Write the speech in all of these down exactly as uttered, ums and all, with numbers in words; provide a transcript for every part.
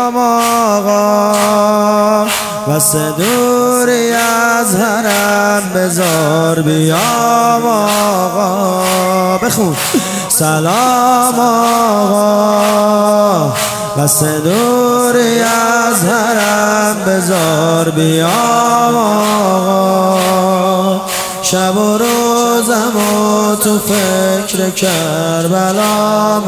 بیام آقا، واسه دوری از حرم بذار بیام آقا. بخون سلام آقا، واسه دوری از حرم بذار بیام آقا. شب و روزم و تو فکر کربلام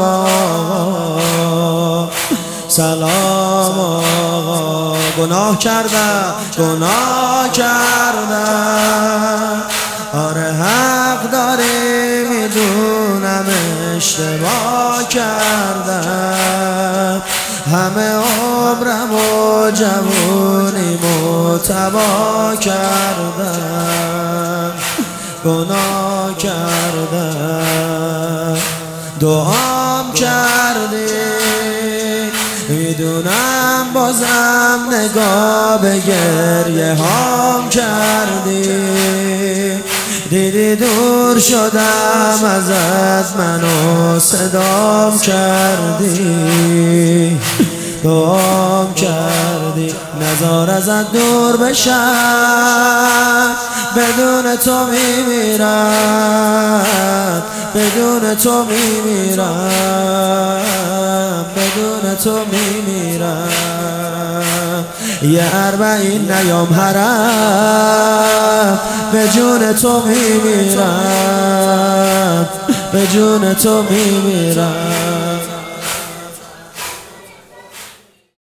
آقا. سلام آقا، گناه کردم گناه کردم، آره حق داری میدونم اشتباه کردم، همه عمرم و جوونیمو تباه کردم، گناه کردم. دعام کردی میدونم، بازم نگاه به گریه هام کردی، دیدی دور شدم ازت منو صدام کردی، دعام کردی نزار ازت دور بشم، بدون تو میمیرم، بدون تو میمیرم، بدون تو میمیرم. یه اربعین نیام حرم، به جون تو میمیرم، به جون تو میمیرم.